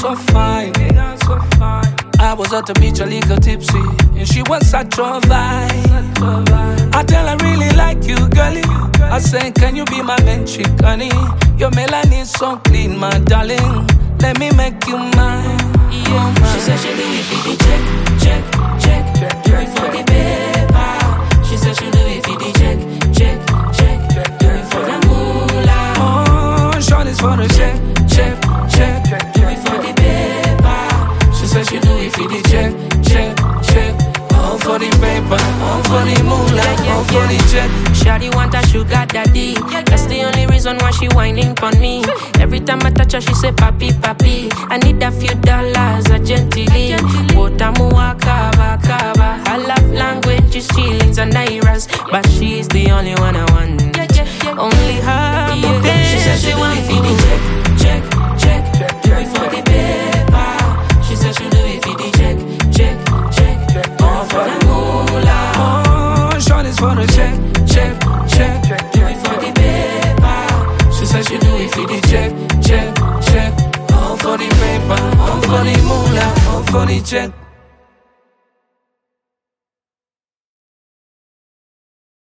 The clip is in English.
so fine. I was at the beach a little tipsy, and she was such a vibe. I tell her really like you, girlie. I say, can you be my main chick, honey? Your melanin so clean, my darling. Let me make you mine. Yeah, she said she do it for the check. Do it for the paper. She said she do it for the check. Do it for the moolah. Oh, shorty's for the check. Do it for the paper. She said she do it for the check. All for the paper, all for the moolah, all for the check. Shawty want a sugar daddy. That's the only reason why she whining for me. Every time I touch her, she say papi. I need a few dollars urgently. Wotamua kaba. Her love language is shillings and nairas, but she's the only one I want. Only her. Yeah. She said she want for the check. Do it for the paper. She said she do it for the check. All for the moolah. Oh, shorty's for the check. Do it for the paper. She said she do it for the check. All for the paper, all for the moolah, all for the check.